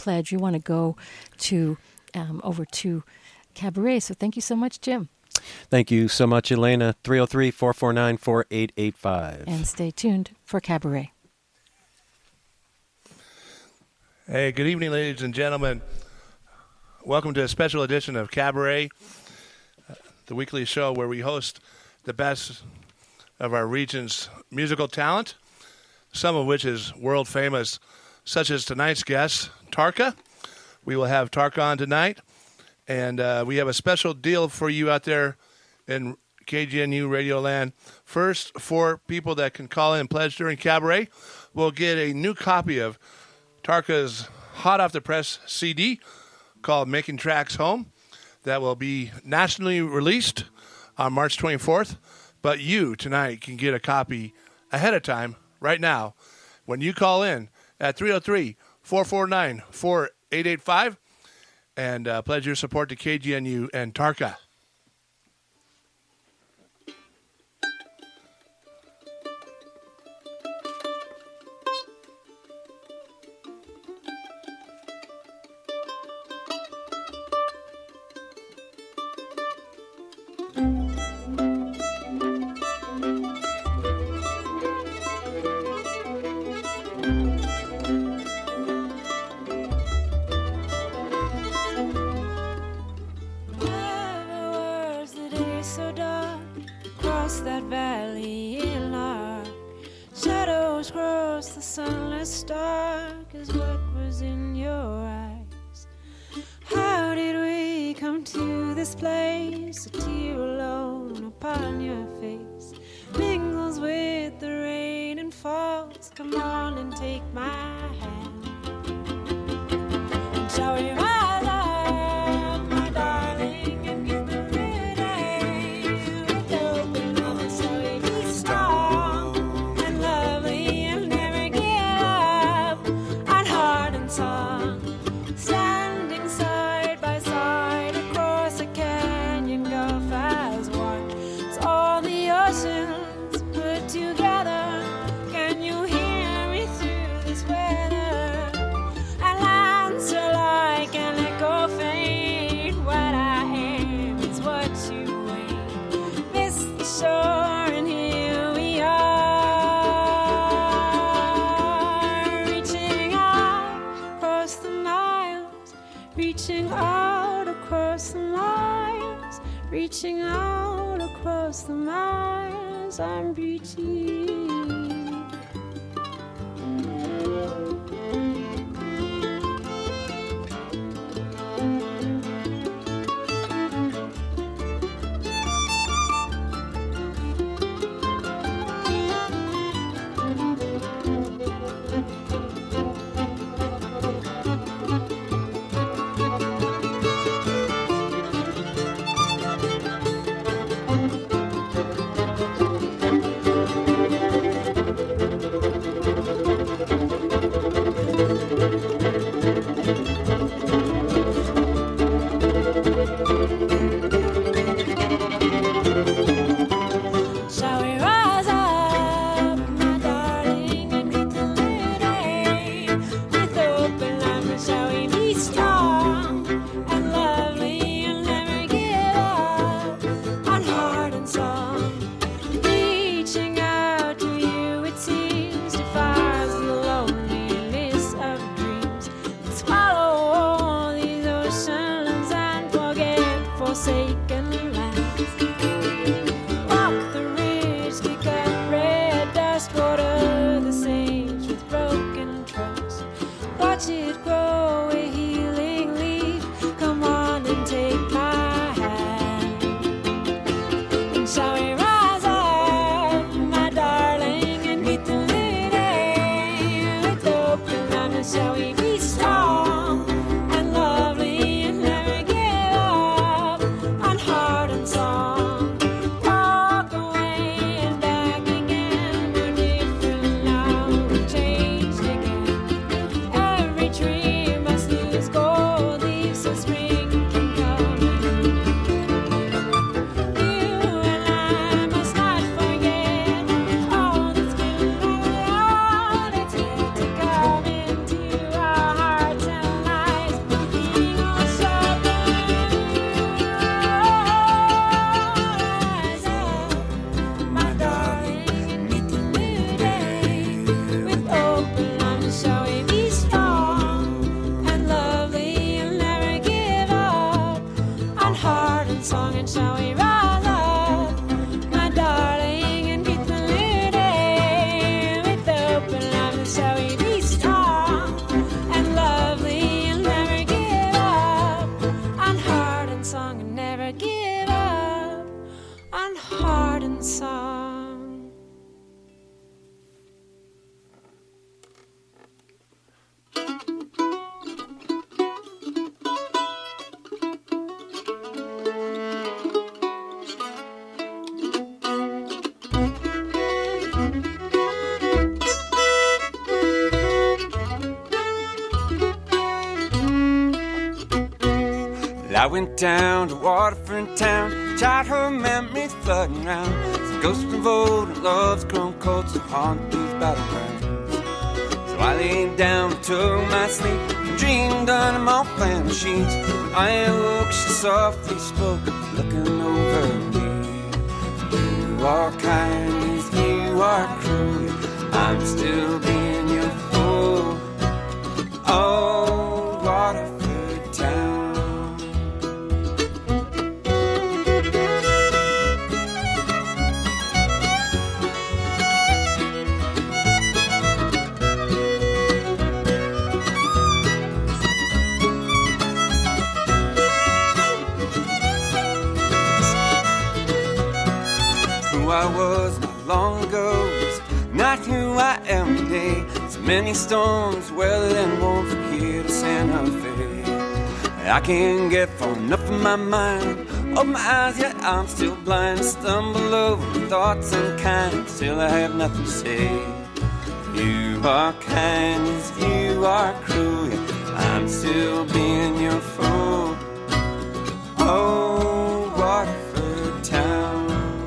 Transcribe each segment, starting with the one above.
pledge, you want to go to over to Cabaret. So thank you so much, Jim. Thank you so much, Elena. 303-449-4885. And stay tuned for Cabaret. Hey, good evening, ladies and gentlemen. Welcome to a special edition of Cabaret, the weekly show where we host the best of our region's musical talent, some of which is world famous, such as tonight's guest, Tarka. We will have Tarka on tonight, and we have a special deal for you out there in KGNU Radio Land. First, for people that can call in and pledge during Cabaret, we'll get a new copy of Tarka's hot off the press CD called Making Tracks Home that will be nationally released on March 24th. But you tonight can get a copy ahead of time right now when you call in at 303-449-4885 and pledge your support to KGNU and Tarka. I went down to Waterford town, childhood memories flooding round. Some ghosts revolt and love's grown cold, so haunt these battlegrounds. So I laid down and took my sleep and dreamed under my flannel sheets. When I awoke, she softly spoke, looking over me. You are kind as you are cruel, I'm still being your fool. Oh, Waterford town. I was not long ago is not who I am today. So many storms weathered and won't forget to Santa Fe. I can't get far enough in my mind. Open my eyes, yet I'm still blind. Stumble over my thoughts unkind. Still I have nothing to say. You are kind as you are cruel, yet I'm still being your fool. Oh, Waterford town.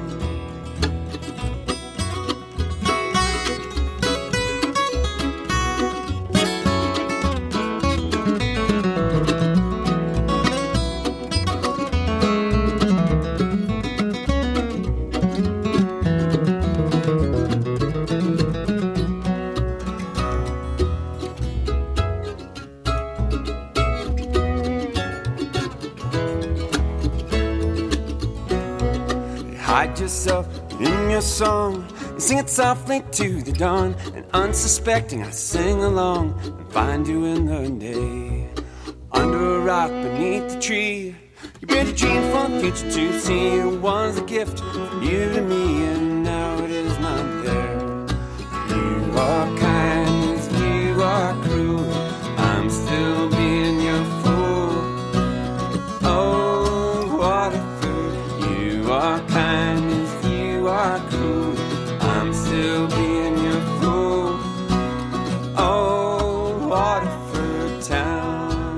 Hide yourself in your song and sing it softly to the dawn. And unsuspecting I sing along and find you in the day. Under a rock beneath the tree, you built a dream for the future to see. It was a gift from you to me, and now it is not there. You are kind as you are cruel, I'm still being your fool. Oh, Waterford, you are kind as you are cruel, I'm still being your fool. Oh, Waterford town.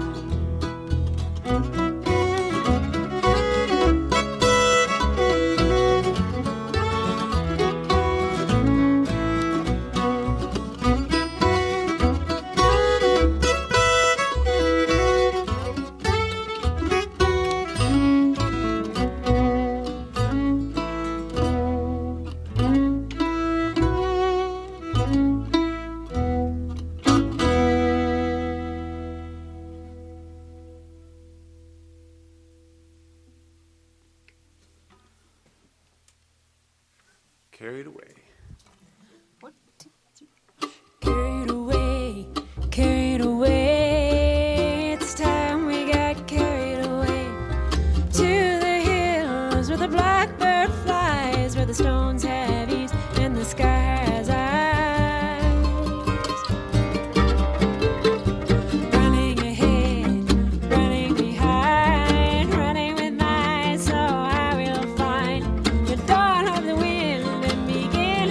Carried away. Carried away, carried away. It's time we got carried away to the hills where the blackbird flies, where the stones have ease and the sky has eyes. Running ahead, running behind, running with my soul, I will find the dawn of the wind and begin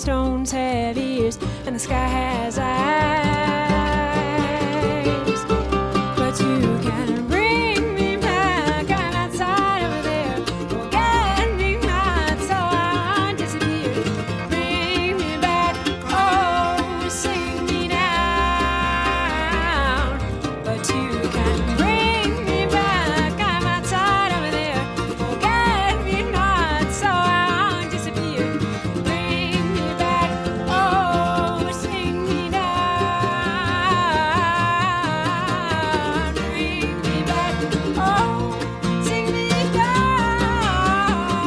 stones have ears, and the sky has eyes. But you can bring me back. I'm outside over there. Forget me not, so I disappear. Bring me back. Oh, sing me down. But you can bring me back. I'm outside over there. Forget me not, so I disappear. Bring me back. Oh, sing me down. Bring me back. Oh, sing me down.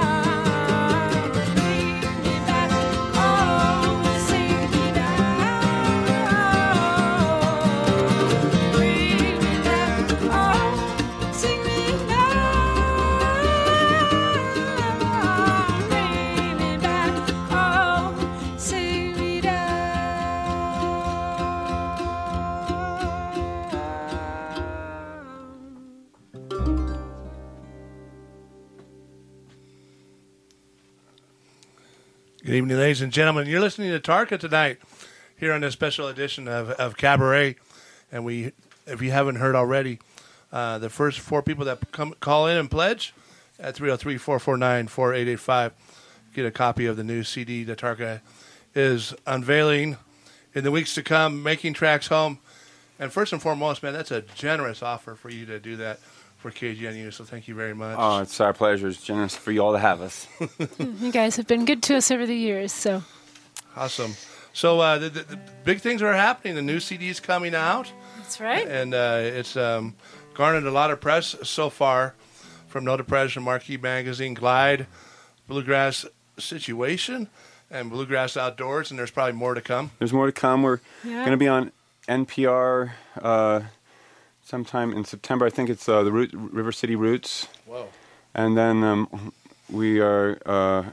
Bring me back. Oh, sing me down. Bring me back. Oh, sing me down. Bring me back. Oh, sing me down. Good evening, ladies and gentlemen. You're listening to Tarka tonight here on this special edition of Cabaret. And we, if you haven't heard already, the first four people that call in and pledge at 303-449-4885 get a copy of the new CD that Tarka is unveiling in the weeks to come, Making Tracks Home. And first and foremost, man, that's a generous offer for you to do that for KGNU, so thank you very much. Oh, it's our pleasure. It's generous for you all to have us. You guys have been good to us over the years, so. Awesome. So the big things are happening. The new CD is coming out. That's right. And it's garnered a lot of press so far from No Depression, Marquee Magazine, Glide, Bluegrass Situation, and Bluegrass Outdoors, and there's probably more to come. There's more to come. We're Yeah. going to be on NPR sometime in September. I think it's the River City Roots. Whoa. And then we've got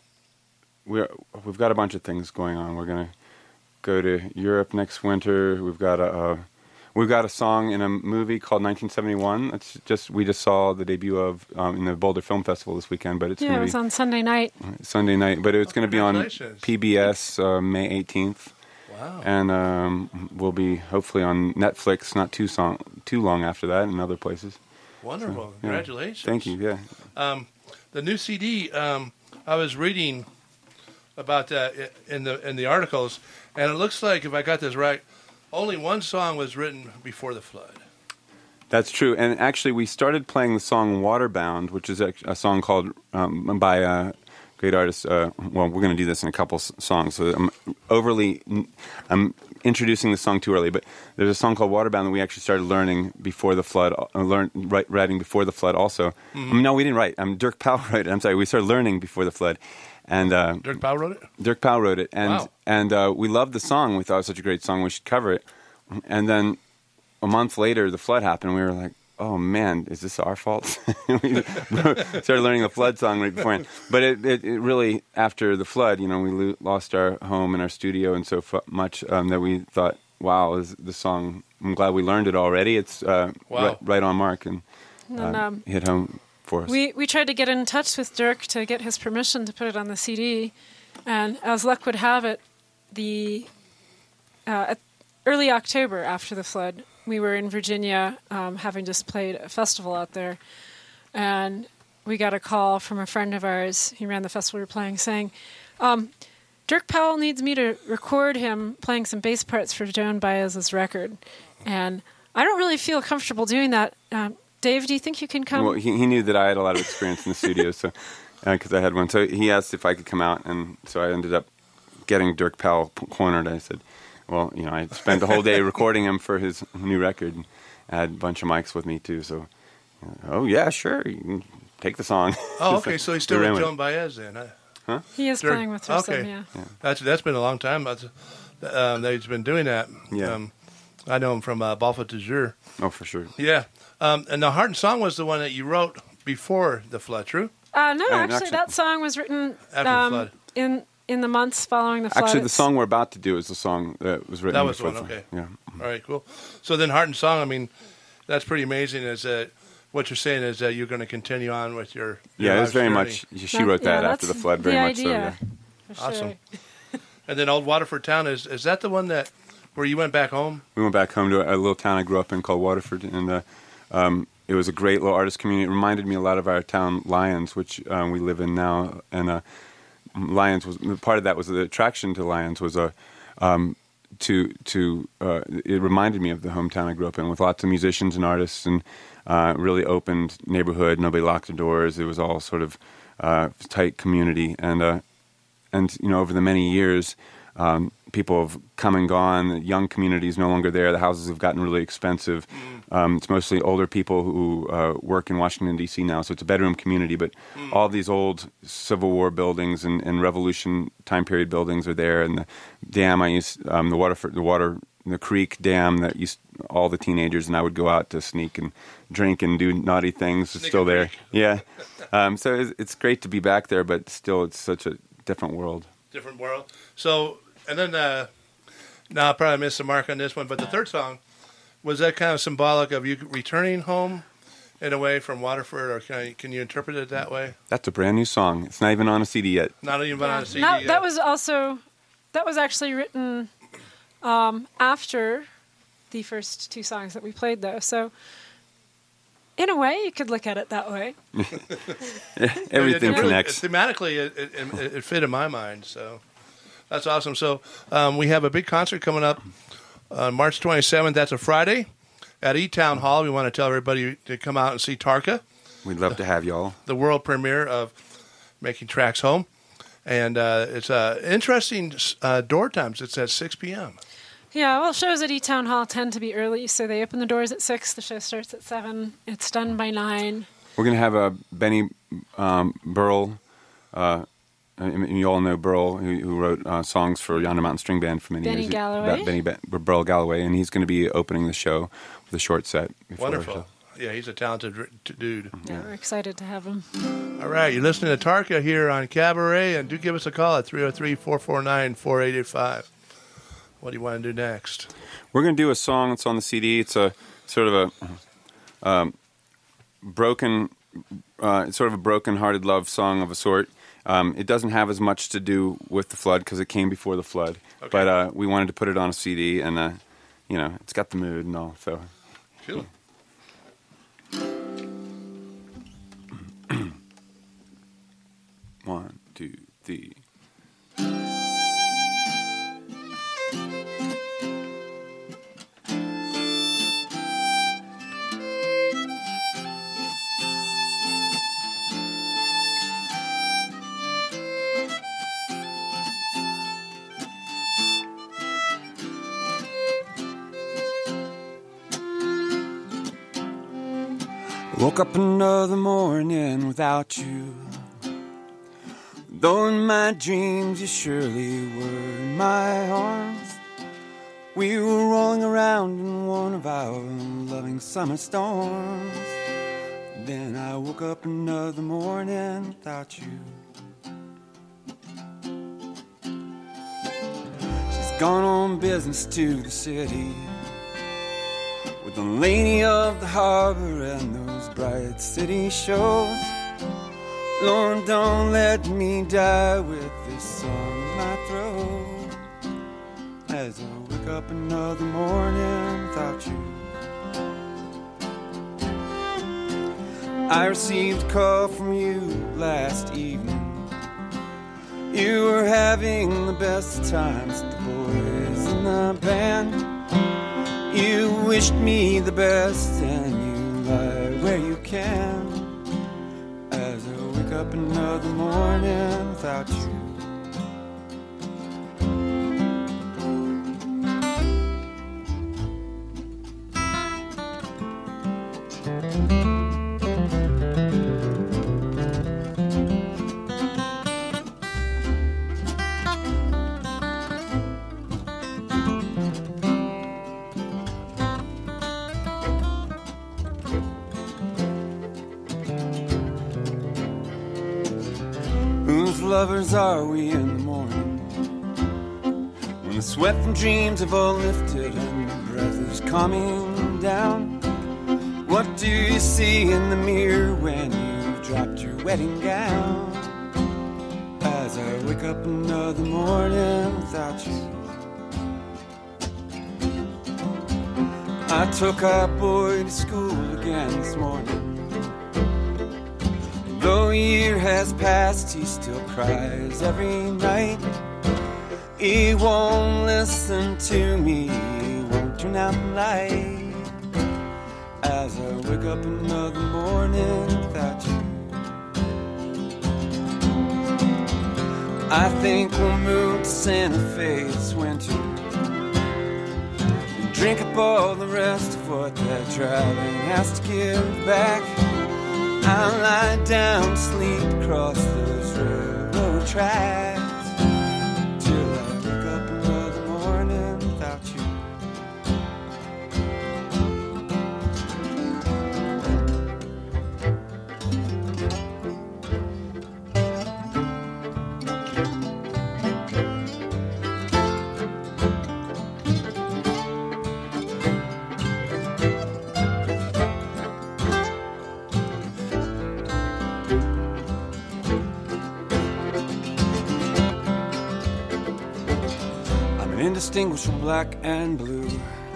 a bunch of things going on. We're going to go to Europe next winter. We've got a song in a movie called 1971. We just saw the debut of in the Boulder Film Festival this weekend, but it's Yeah, going it to was be on Sunday night. Sunday night. But it's going to be on Congratulations. PBS May 18th. Wow. And we'll be hopefully on Netflix not too long after that, and other places. Wonderful. Yeah. Congratulations. Thank you. Yeah. The new CD, I was reading about that in the articles, and it looks like, if I got this right, only one song was written before the flood. That's true. And actually, we started playing the song Waterbound, which is a song called by a great artist. Well, we're going to do this in a couple songs. So I'm introducing the song too early, but there's a song called Waterbound that we actually started learning before the flood, writing before the flood also. Mm-hmm. No, we didn't write. Dirk Powell wrote it. I'm sorry. We started learning before the flood. And Dirk Powell wrote it? Dirk Powell wrote it. And, Wow. and we loved the song. We thought it was such a great song, we should cover it. And then a month later, the flood happened. We were like, oh, man, is this our fault? We started learning the flood song right beforehand. But it really, after the flood, we lost our home and our studio and so much that we thought, wow, is the song, I'm glad we learned it already. It's right on mark and hit home for us. We tried to get in touch with Dirk to get his permission to put it on the CD, and as luck would have it, at early October after the flood, we were in Virginia, having just played a festival out there, and we got a call from a friend of ours. He ran the festival we were playing, saying, Dirk Powell needs me to record him playing some bass parts for Joan Baez's record, and I don't really feel comfortable doing that. Dave, do you think you can come? Well, he knew that I had a lot of experience in the studio, so because I had one. So he asked if I could come out, and so I ended up getting Dirk Powell cornered. I said, well, I spent the whole day recording him for his new record, and I had a bunch of mics with me, too. So, oh, yeah, sure, you can take the song. Oh, okay, so he's still with Joan Baez then, Huh? He is Dirk. playing with her, Okay. yeah. That's been a long time. That he's been doing that. Yeah. I know him from Balfa Toujours. Oh, for sure. Yeah. And the Heart and Song was the one that you wrote before the flood, true? No, actually, that song was written After the flood. in the months following the flood. Actually, the song we're about to do is the song that was written That was before the one, okay. Yeah. All right, cool. So then Heart and Song, I mean, that's pretty amazing. Is that what you're saying is that you're going to continue on with your Yeah, it was life's very journey. much, she wrote that after the flood, very much so. idea, Yeah. for Awesome. sure. And then Old Waterford Town, is that the one that where you went back home? We went back home to a little town I grew up in called Waterford, and it was a great little artist community. It reminded me a lot of our town, Lyons, which we live in now. And Lyons was part of that. Was the attraction to Lyons was it reminded me of the hometown I grew up in, with lots of musicians and artists, and really opened neighborhood. Nobody locked the doors. It was all sort of tight community, and over the many years, people have come and gone. The young community is no longer there. The houses have gotten really expensive. It's mostly older people who work in Washington, D.C. now, so it's a bedroom community. But all these old Civil War buildings and Revolution time period buildings are there. And the dam the creek dam that used all the teenagers and I would go out to sneak and drink and do naughty things is still there. Yeah. So it's great to be back there, but still it's such a different world. Different world. So, and then, now I probably missed the mark on this one, but the third song, was that kind of symbolic of you returning home in a way from Waterford, or can you interpret it that way? That's a brand new song. It's not even on a CD yet. Not even on a CD yet. That was actually written after the first two songs that we played, though. So, in a way, you could look at it that way. Everything connects. Thematically, it fit in my mind, so that's awesome. So we have a big concert coming up on March 27th. That's a Friday at E-Town Hall. We want to tell everybody to come out and see Tarka. We'd love to have y'all. The world premiere of Making Tracks Home. And it's interesting door times. It's at 6 p.m. Yeah, well, shows at E-Town Hall tend to be early, so they open the doors at 6. The show starts at 7. It's done by 9. We're going to have Benny Burrell. You all know Burrell, who wrote songs for Yonder Mountain String Band for many years. Benny Galloway. Burrell Galloway, and he's going to be opening the show with a short set. Wonderful. Yeah, he's a talented dude. Yeah, we're excited to have him. All right, you're listening to Tarka here on Cabaret, and do give us a call at 303-449-4885. What do you want to do next? We're going to do a song that's on the CD. It's a sort of a broken, sort of a broken-hearted love song of a sort. It doesn't have as much to do with the flood because it came before the flood. Okay. But we wanted to put it on a CD, and it's got the mood and all. So, cool. 1, 2, 3. Woke up another morning without you. Though in my dreams you surely were in my arms. We were rolling around in one of our loving summer storms. Then I woke up another morning without you. She's gone on business to the city with the lady of the harbor and those bright city shows. Lord, don't let me die with this song in my throat as I wake up another morning without you. I received a call from you last evening. You were having the best times with the boys in the band. You wished me the best and you lie where you can as I wake up another morning without you. Lovers are we in the morning when the sweat from dreams have all lifted and the breath is coming down? What do you see in the mirror when you've dropped your wedding gown? As as I wake up another morning without you. I took our boy to school again this morning. Though a year has passed, he still cries every night. He won't listen to me, he won't turn out the light. As I wake up another morning without you. I think we'll move to Santa Fe this winter and drink up all the rest of what that driving has to give back. I'll lie down, sleep across those railroad tracks till I wake up another morning without you. Indistinguishable black and blue.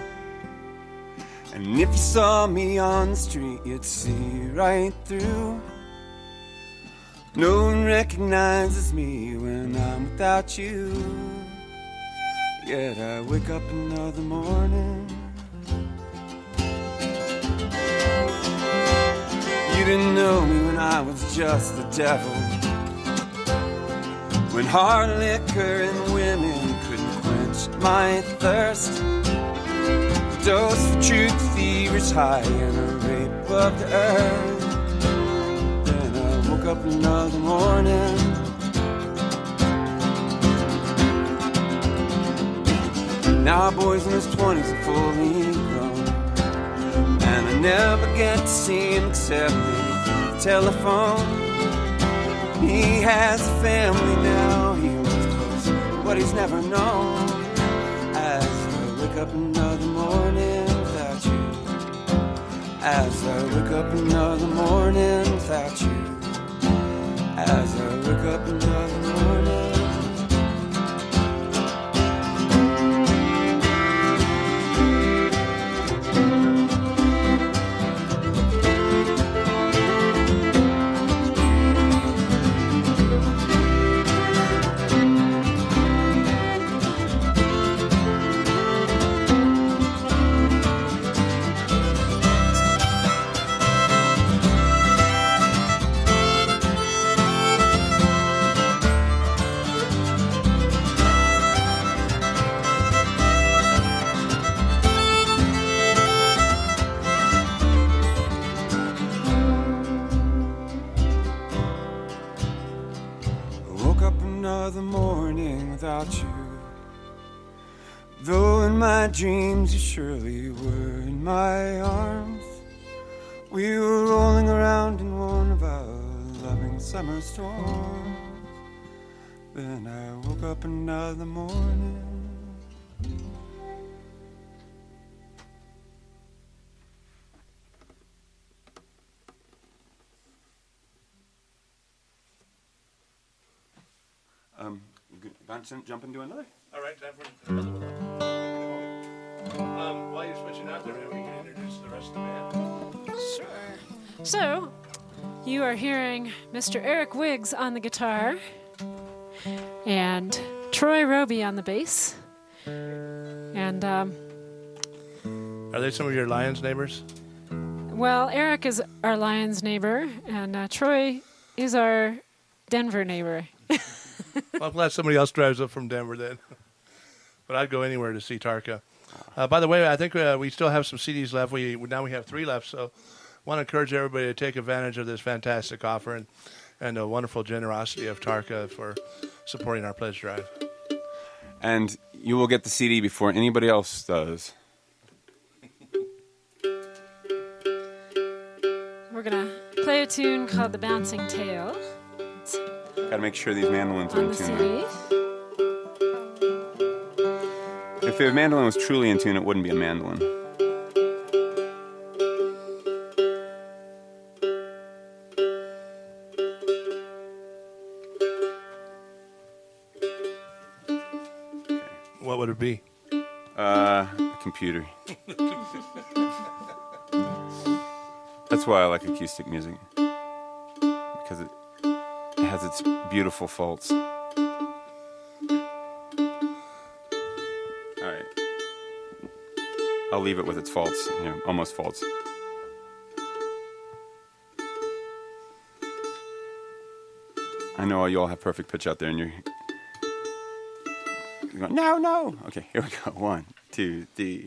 And if you saw me on the street, you'd see right through. No one recognizes me when I'm without you. Yet I wake up another morning. You didn't know me when I was just the devil, when hard liquor and women couldn't quench my thirst. A dose of truth, feverish high, and a rape of the earth. Then I woke up another morning. Now our boy's in his 20s and fully grown, and I never get to see him except through the telephone. He has a family now, he was close, but he's never known. As I wake up another morning without you. As I wake up another morning without you. As I wake up another morning. Another morning without you. Though in my dreams you surely were in my arms, we were rolling around in one of our loving summer storms. Then I woke up another morning. Vincent, jump into another. All right, time for another one. While you're switching out there, maybe we can introduce the rest of the band. Sure. So, you are hearing Mr. Eric Wiggs on the guitar and Troy Roby on the bass. And, Are they some of your Lions neighbors? well, Eric is our Lions neighbor, and Troy is our Denver neighbor. Well, I'm glad somebody else drives up from Denver then. But I'd go anywhere to see Tarka. By the way, I think we still have some CDs left. Now we have 3 left, so I want to encourage everybody to take advantage of this fantastic offer and the wonderful generosity of Tarka for supporting our pledge drive. And you will get the CD before anybody else does. We're going to play a tune called The Bouncing Tail. Got to make sure these mandolins are On in the tune. CD. If the mandolin was truly in tune, it wouldn't be a mandolin. be? A computer. That's why I like acoustic music, because it has its beautiful faults. All right. I'll leave it with its faults, almost faults. I know you all have perfect pitch out there, and you're going, no. Okay, here we go. 1, 2, 3.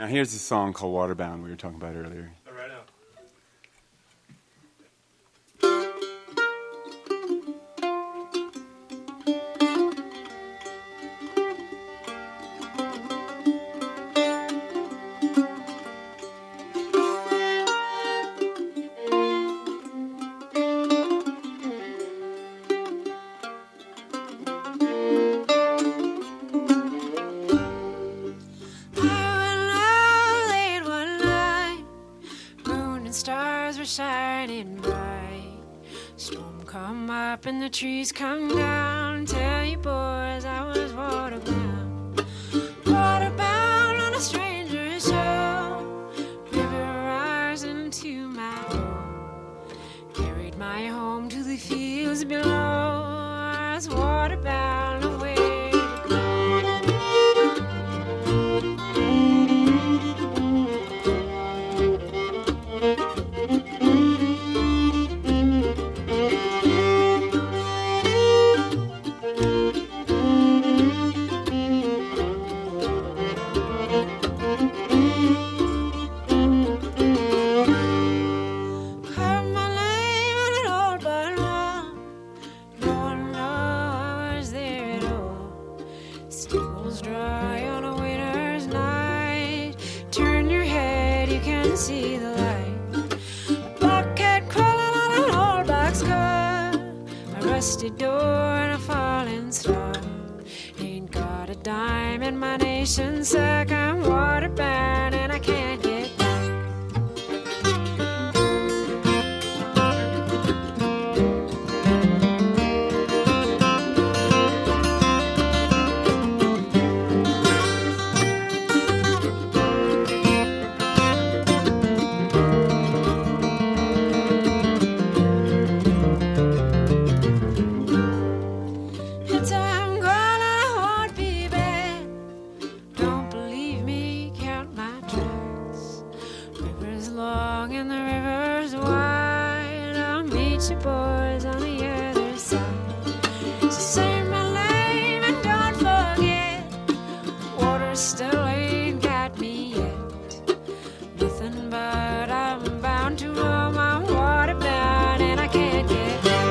Now here's a song called Waterbound we were talking about earlier. All right now. Shining bright. Storm come up and the trees come down. Tell you boys I was waterbound. Waterbound on a stranger's shore. River rising to my door. Carried my home to the fields below. I was waterbound away to go. See the light. A blockhead crawling on an old boxcar. A rusty door and a falling star. Ain't got a dime in my nation's sack. I'm waterbound and I can't get back. Boys on the other side. So say my name and don't forget. Water still ain't got me yet. Nothing but I'm bound to roam. I'm waterbound and I can't get back.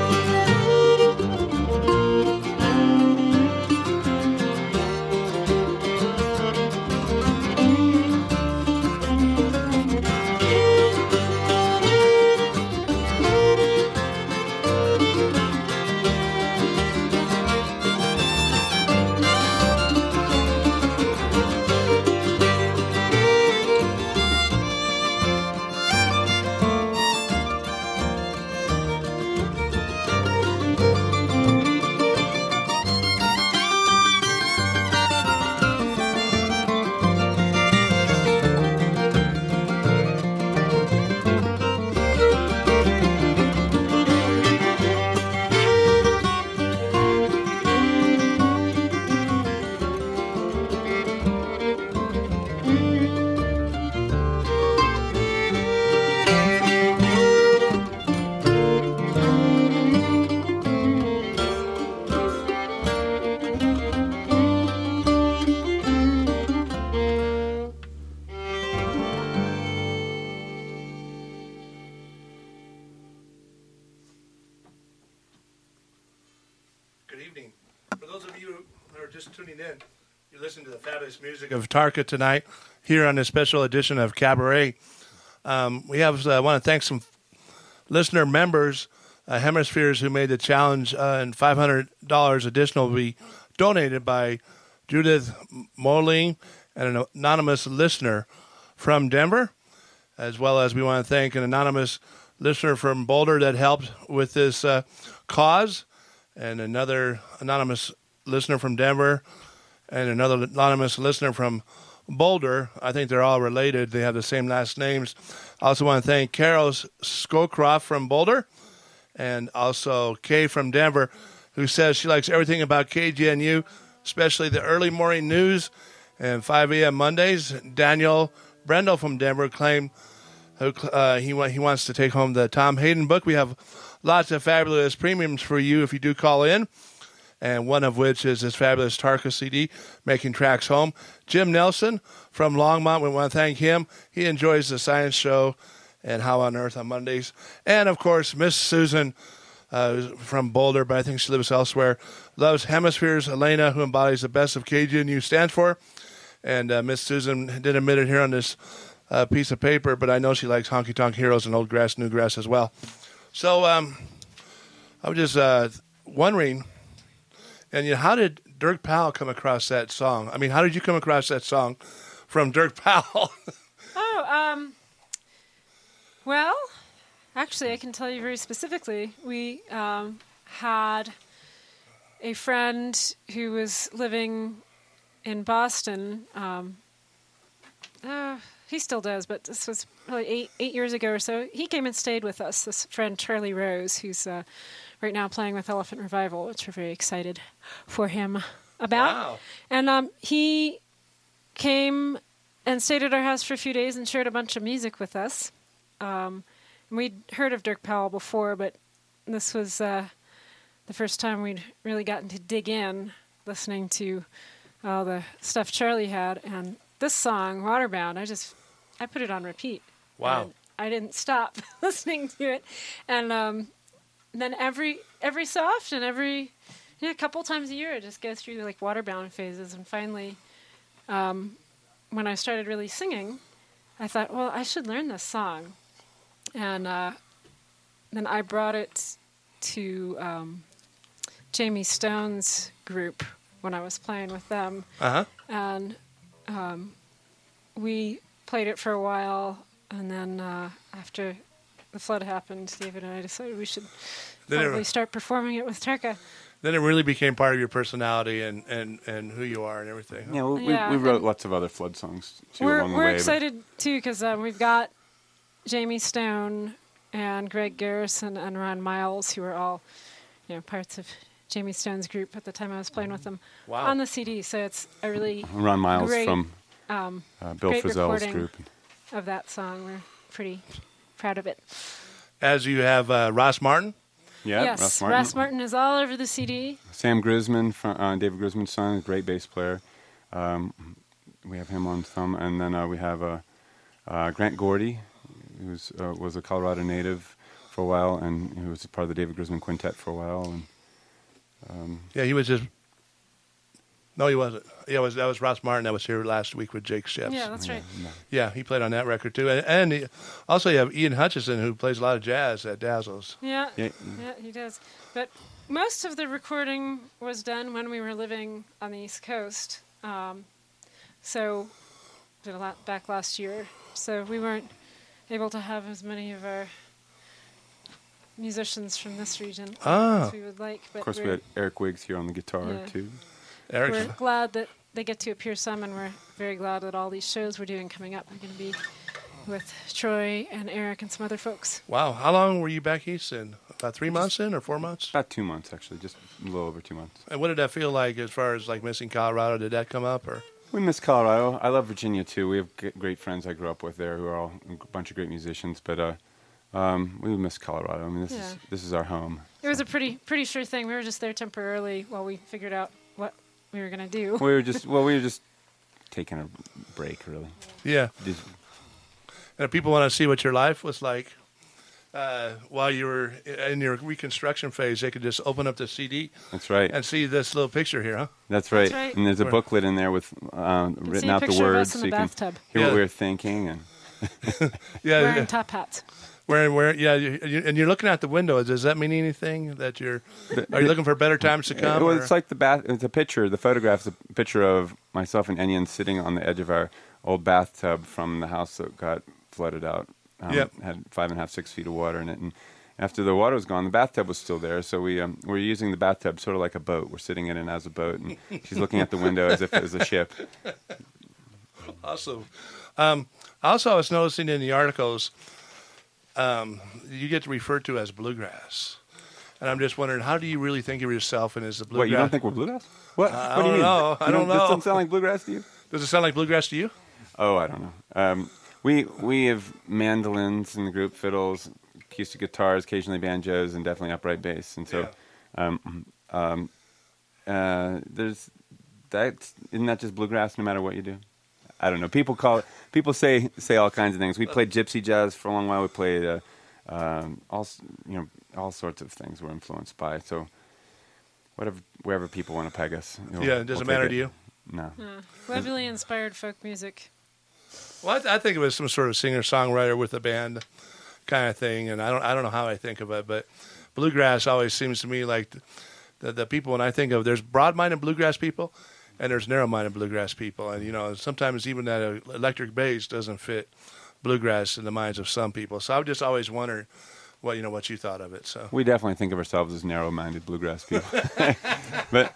Good evening. For those of you who are just tuning in, you're listening to the fabulous music of Tarka tonight here on this special edition of Cabaret. We have want to thank some listener members, Hemispheres, who made the challenge, and $500 additional will be donated by Judith Moline and an anonymous listener from Denver, as well as we want to thank an anonymous listener from Boulder that helped with this cause, and another anonymous listener from Denver, and another anonymous listener from Boulder. I think they're all related. They have the same last names. I also want to thank Carol Scowcroft from Boulder, and also Kay from Denver, who says she likes everything about KGNU, especially the early morning news and 5 a.m. Mondays. Daniel Brendel from Denver claimed he wants to take home the Tom Hayden book. We have lots of fabulous premiums for you if you do call in. and one of which is this fabulous Tarka CD, Making Tracks Home. Jim Nelson from Longmont, we want to thank him. He enjoys the science show and How on Earth on Mondays. And, of course, Miss Susan from Boulder, but I think she lives elsewhere, loves Hemispheres. Elena, who embodies the best of KGNU, stands for. And Miss Susan didn't admit it here on this piece of paper, but I know she likes Honky Tonk Heroes and Old Grass, New Grass as well. So I was just wondering, and how did Dirk Powell come across that song? I mean, how did you come across that song from Dirk Powell? Well, actually, I can tell you very specifically. We had a friend who was living in Boston. He still does, but this was probably eight years ago or so. He came and stayed with us, this friend Charlie Rose, who's right now playing with Elephant Revival, which we're very excited for him about. Wow. And he came and stayed at our house for a few days and shared a bunch of music with us. We'd heard of Dirk Powell before, but this was the first time we'd really gotten to dig in, listening to all the stuff Charlie had. And this song, Waterbound, I put it on repeat. Wow. And I didn't stop listening to it. And then every so often, a couple times a year, I just go through like Waterbound phases. And finally, when I started really singing, I thought, well, I should learn this song. And then I brought it to Jamie Stone's group when I was playing with them. Uh-huh. And we played it for a while, and then after the flood happened, David and I decided we should probably start performing it with Tarka. Then it really became part of your personality and who you are and everything. Huh? Yeah, we wrote lots of other flood songs too along the way. We're excited too because we've got Jamie Stone and Greg Garrison and Ron Miles, who are all parts of Jamie Stone's group at the time I was playing with them on the CD. So it's a really Ron Miles great, from Bill great Frizzell's group of that song. We're pretty proud of it. As you have Ross Martin. Yeah, yes, Ross Martin is all over the CD. Sam Grisman, David Grisman's son, a great bass player. We have him on some, and then we have Grant Gordy, who was a Colorado native for a while, and who was part of the David Grisman Quintet for a while. And yeah, he was just. No, he wasn't. Yeah, that was Ross Martin that was here last week with Jake Sheffs. Yeah, that's right. Yeah, he played on that record too, and also you have Ian Hutchison, who plays a lot of jazz at Dazzles. Yeah, he does. But most of the recording was done when we were living on the East Coast. So did a lot back last year. So we weren't able to have as many of our musicians from this region as we would like. But of course, we had Eric Wiggs here on the guitar too. We're glad that they get to appear some, and we're very glad that all these shows we're doing coming up are going to be with Troy and Eric and some other folks. Wow. How long were you back east in? About 3 months in or 4 months? About 2 months, actually, just a little over 2 months. And what did that feel like as far as like missing Colorado? Did that come up? Or we miss Colorado. I love Virginia, too. We have great friends I grew up with there who are all a bunch of great musicians, but we miss Colorado. I mean, this is our home. It was a pretty sure thing. We were just there temporarily while we figured out what we were going to do. We were just taking a break, really. Yeah. And if people want to see what your life was like while you were in your reconstruction phase, they could just open up the CD. That's right. And see this little picture here, huh? That's right. And there's a booklet in there with written out the words, so you can hear what we were thinking. And wearing top hats. And you're looking out the window. Does that mean anything? Are you looking for better times to come? Well, it's like it's a picture. The photograph's a picture of myself and Enion sitting on the edge of our old bathtub from the house that got flooded out. Had 5.5, 6 feet of water in it, and after the water was gone, the bathtub was still there. So we're using the bathtub sort of like a boat. We're sitting in it as a boat, and she's looking at the window as if it was a ship. Awesome. Also, I was noticing in the articles. You get referred to as bluegrass, and I'm just wondering, how do you really think of yourself and as a bluegrass? What, you don't think we're bluegrass? What? I what do you mean? know. I don't know. Does it sound like bluegrass to you? Does it sound like bluegrass to you? Oh, I don't know. We have mandolins in the group, fiddles, acoustic guitars, occasionally banjos, and definitely upright bass. And so, there's that. Isn't that just bluegrass? No matter what you do, I don't know. People call it. People say all kinds of things. We played gypsy jazz for a long while. We played all sorts of things we're influenced by. So wherever people want to peg us. It doesn't matter to you? No. Heavily inspired folk music. Well, I think it was some sort of singer-songwriter with a band kind of thing, and I don't know how I think of it, but bluegrass always seems to me like the people when I think of, there's broad-minded bluegrass people, and there's narrow-minded bluegrass people, and sometimes even that electric bass doesn't fit bluegrass in the minds of some people. So I would just always wonder what you thought of it. So we definitely think of ourselves as narrow-minded bluegrass people, but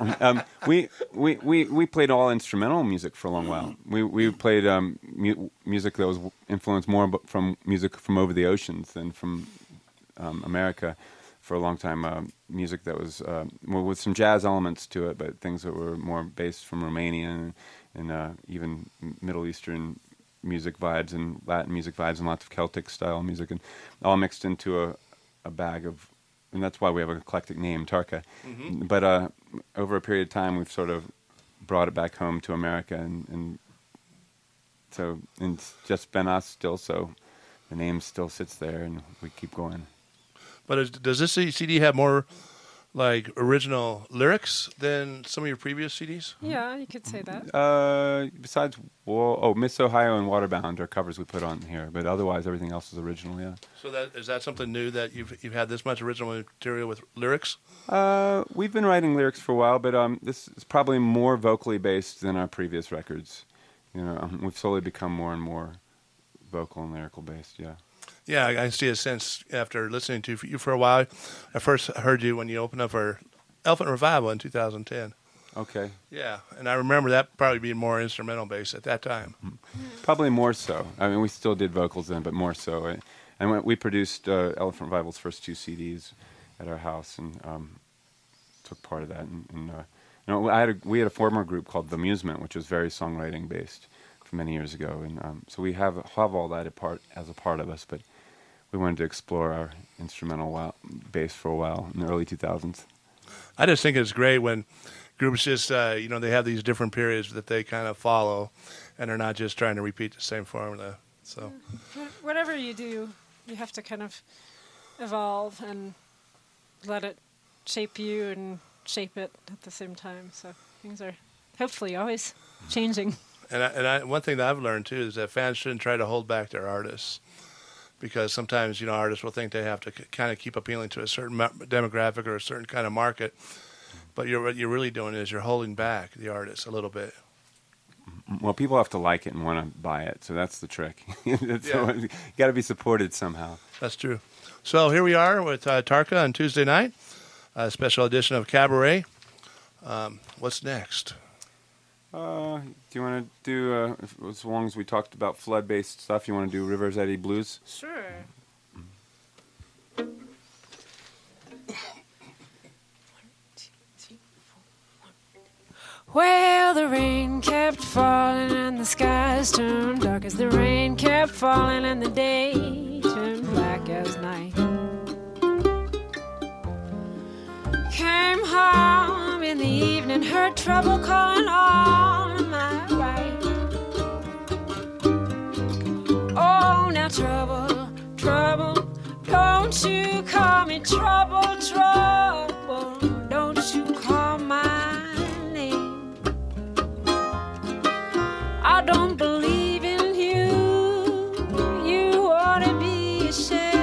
we played all instrumental music for a long while. We played music that was influenced more from music from over the oceans than from America for a long time. Music that was with some jazz elements to it, but things that were more based from Romania and even Middle Eastern music vibes and Latin music vibes and lots of Celtic style music, and all mixed into a bag of, and that's why we have an eclectic name, Tarka. Mm-hmm. But over a period of time, we've sort of brought it back home to America, and so it's just been us still. So the name still sits there, and we keep going. But does this CD have more like original lyrics than some of your previous CDs? Yeah, you could say that. Besides, Miss Ohio and Waterbound are covers we put on here, but otherwise everything else is original. Yeah. So is that something new that you've had this much original material with lyrics? We've been writing lyrics for a while, but this is probably more vocally based than our previous records. We've slowly become more and more vocal and lyrical based. Yeah. Yeah, I see a sense after listening to you for a while. I first heard you when you opened up for Elephant Revival in 2010. Okay. Yeah, and I remember that probably being more instrumental based at that time. Probably more so. I mean, we still did vocals then, but more so. And we produced Elephant Revival's first 2 CDs at our house and took part of that. And we had a former group called The Amusement, which was very songwriting based from many years ago, and so we have all that as a part of us, but we wanted to explore our instrumental bass for a while in the early 2000s. I just think it's great when groups just, they have these different periods that they kind of follow, and they're not just trying to repeat the same formula. So, whatever you do, you have to kind of evolve and let it shape you and shape it at the same time. So things are hopefully always changing. And one thing that I've learned too is that fans shouldn't try to hold back their artists, because sometimes artists will think they have to kind of keep appealing to a certain demographic or a certain kind of market, but what you're really doing is you're holding back the artist a little bit. Well, people have to like it and want to buy it, so that's the trick. You got to be supported somehow. That's true. So here we are with Tarka on Tuesday night, a special edition of Cabaret. What's next? Do you want to do, as long as we talked about flood-based stuff, you want to do Rivers Eddy Blues? Sure. Well, the rain kept falling and the skies turned dark as the rain kept falling and the day turned black as night. Came home in the evening, heard trouble calling on my right. Oh, now trouble, trouble, don't you call me trouble, trouble, don't you call my name. I don't believe in you, you ought to be ashamed.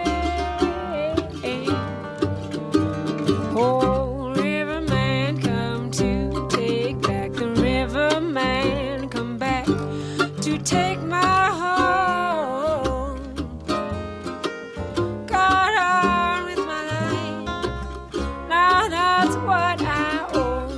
Oh, riverman, come to take back. The riverman, come back to take my home. Got on with my life, now that's what I own.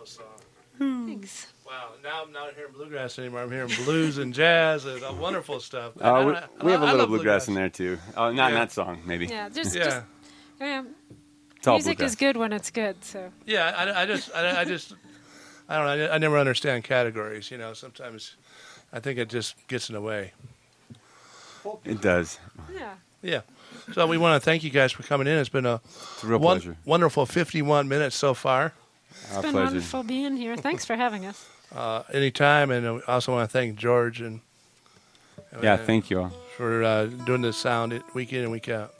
Wonderful song. Thanks. Wow. Now I'm not hearing bluegrass anymore. I'm hearing blues and jazz and wonderful stuff. We have a little bluegrass in there too. Not in that song, maybe. Yeah, just It's all music bluegrass. is good when it's good. So Yeah, I don't know. I never understand categories. Sometimes I think it just gets in the way. It does. yeah. Yeah. So we want to thank you guys for coming in. It's been It's a real pleasure. wonderful 51 minutes so far. It's Our been pleasure. wonderful being here. Thanks for having us. Anytime, and I also want to thank George and Yeah, thank you all. for doing this sound week in and week out.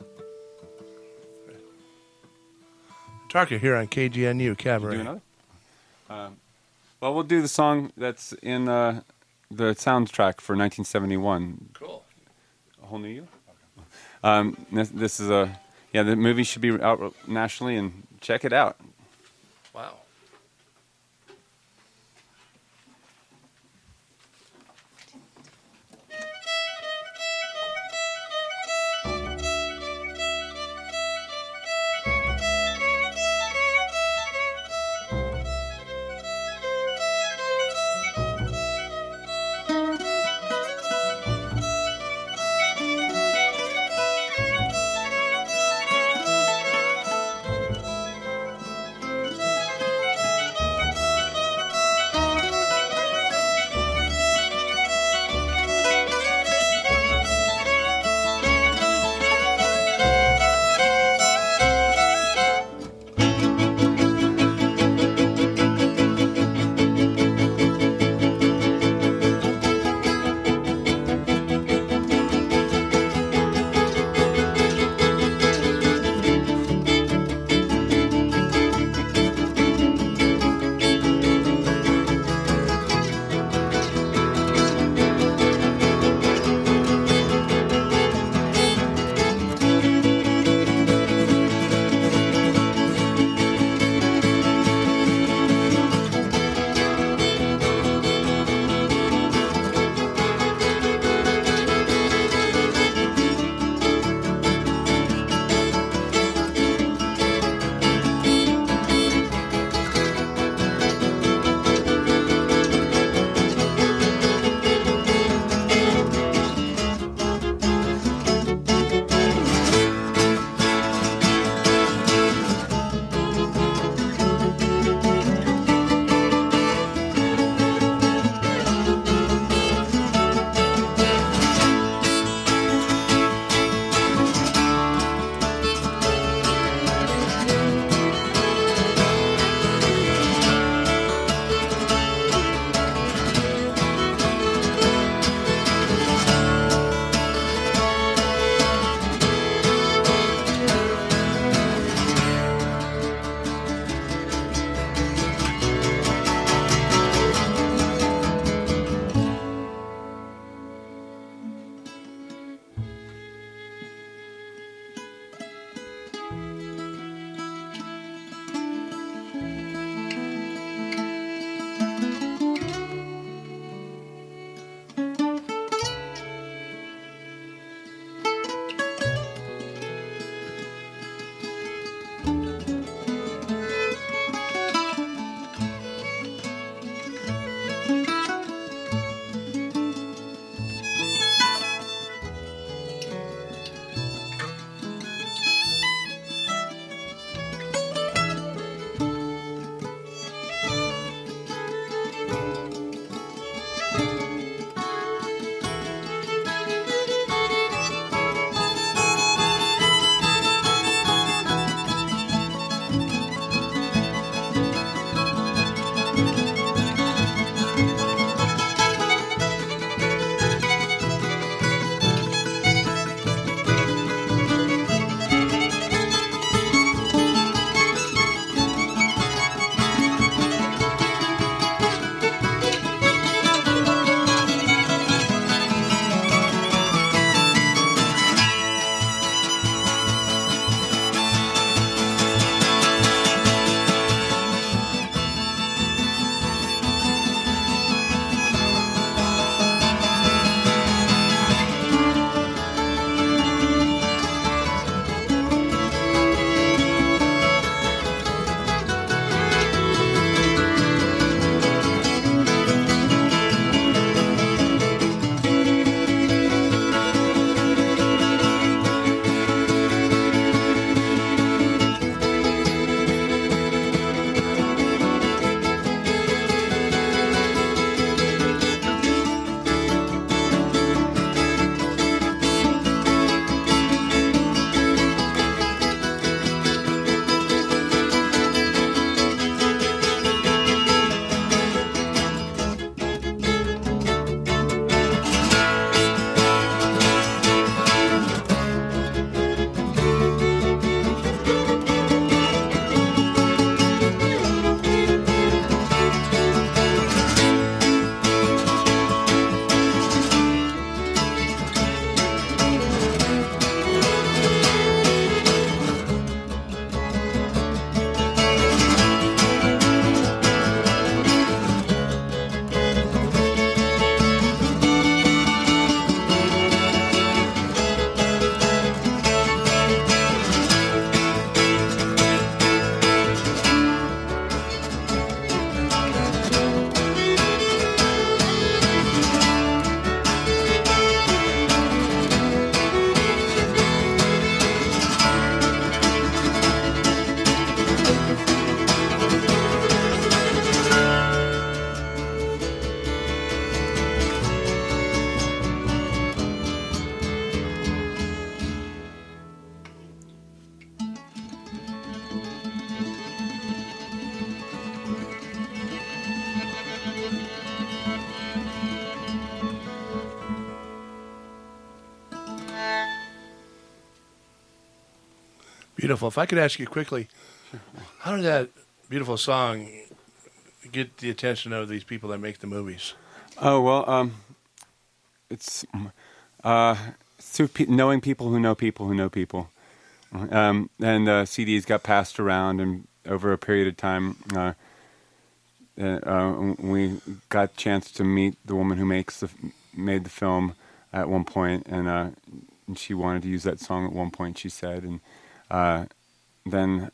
Tarka here on KGNU Cabaret. Do another? Well, we'll do the song that's in the soundtrack for 1971. Cool. A Whole New You? This is the movie should be out nationally, and check it out. Wow. beautiful. If I could ask you quickly, how did that beautiful song get the attention of these people that make the movies? Oh, well, it's through knowing people who know people who know people. And CDs got passed around, and over a period of time, we got a chance to meet the woman who made the film at one point, and she wanted to use that song at one point, she said. And then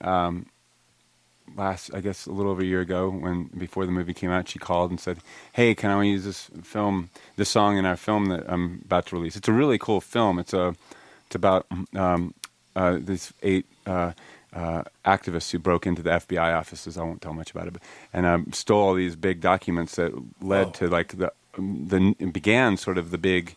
I guess a little over a year ago, before the movie came out, she called and said, "Hey, can I use this song in our film that I'm about to release?" It's a really cool film. It's about these 8 activists who broke into the FBI offices. I won't tell much about it, and stole all these big documents that led to like it began sort of the big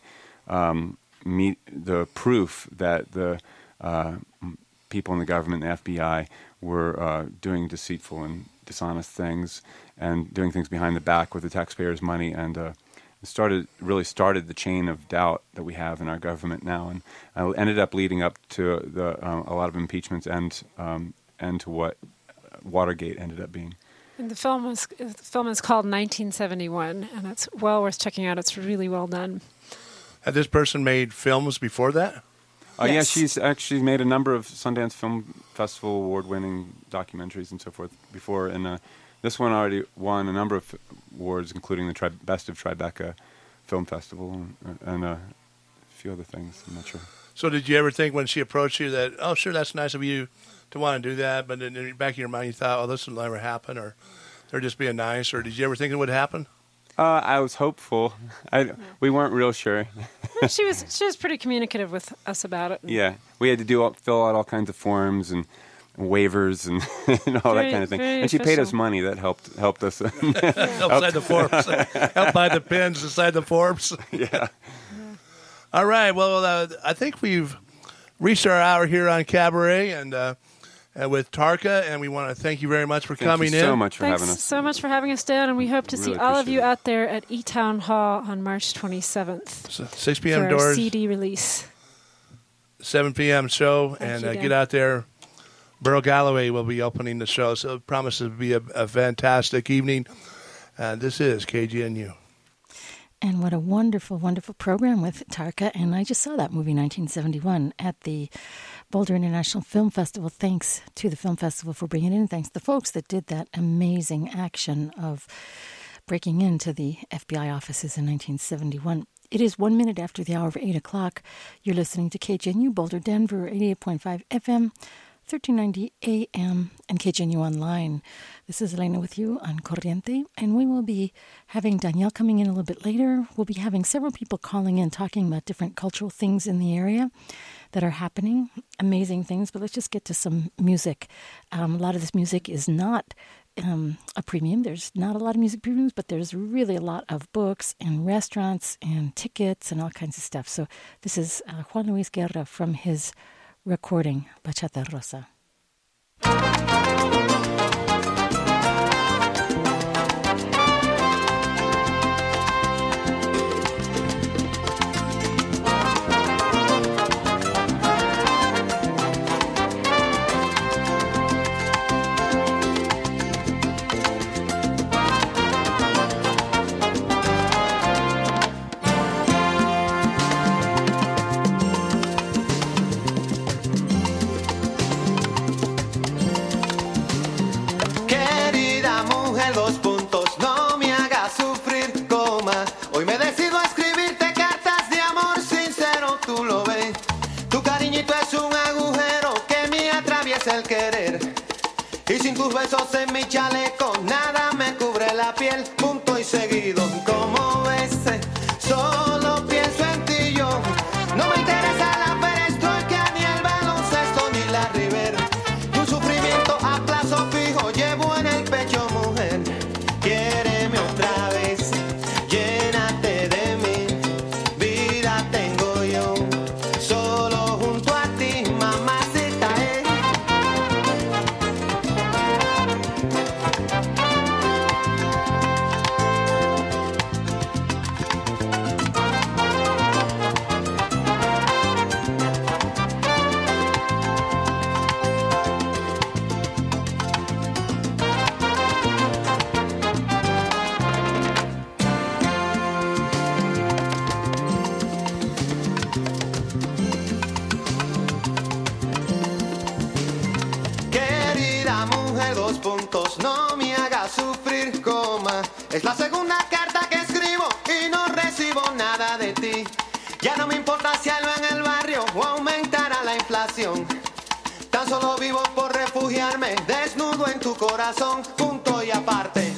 the proof that the people in the government, the FBI, were doing deceitful and dishonest things and doing things behind the back with the taxpayers' money, and really started the chain of doubt that we have in our government now, and ended up leading up to a lot of impeachments and to what Watergate ended up being. And the film is called 1971, and it's well worth checking out. It's really well done. Had this person made films before that? Yeah, Yes. she's actually made a number of Sundance Film Festival award-winning documentaries and so forth before, and this one already won a number of awards, including the Best of Tribeca Film Festival and a few other things. I'm not sure. So did you ever think when she approached you that, oh, sure, that's nice of you to want to do that, but in the back of your mind you thought, oh, this will never happen, or they're just being nice, or did you ever think it would happen? I was hopeful. We weren't real sure. She was pretty communicative with us about it. Yeah, we had to fill out all kinds of forms and waivers and, and all that kind of thing. And she paid us official. money. That helped us. Help sign the forms. Help buy the pins inside the forms. Yeah. All right. Well, I think we've reached our hour here on Cabaret and with Tarka, and we want to thank you very much for coming in. Thank you so much for Thanks having us. so much for having us down, and we hope to Really see all of appreciate you it. out there at E-Town Hall on March 27th So 6 for p.m. our doors, CD release. 7 p.m. show, Thank and you, Dan. get out there. Burl Galloway will be opening the show, so it promises to be a fantastic evening. And this is KGNU. And what a wonderful, wonderful program with Tarka. And I just saw that movie, 1971, at the Boulder International Film Festival. Thanks to the Film Festival for bringing it in. Thanks to the folks that did that amazing action of breaking into the FBI offices in 1971. It is 1 minute after the hour of 8 o'clock. You're listening to KGNU Boulder, Denver, 88.5 FM, 1390 AM, and KGNU Online. This is Elena with you on Corriente, and we will be having Danielle coming in a little bit later. We'll be having several people calling in, talking about different cultural things in the area that are happening, amazing things, but let's just get to some music. A lot of this music is not a premium. There's not a lot of music premiums, but there's really a lot of books and restaurants and tickets and all kinds of stuff. So this is Juan Luis Guerra from his recording, Bachata Rosa. Querida mujer, 2 puntos, no me hagas sufrir, coma. Hoy me decido a escribirte cartas de amor sincero, tú lo ves. Tu cariñito es un agujero que me atraviesa el querer. Y sin tus besos en mi chaleco, nada me cubre la piel, punto y seguido. Como ves, solo pienso en ti yo. No me interesa la perestroika, ni el baloncesto, ni la Rivera. Y un sufrimiento a plazo fijo llevo en el pecho, mujer. Quiéreme otra vez, llénate de mí. Vida tengo yo, solo junto a ti, mamacita, Es la segunda carta que escribo y no recibo nada de ti. Ya no me importa si algo en el barrio o aumentará la inflación. Tan solo vivo por refugiarme desnudo en tu corazón, punto y aparte.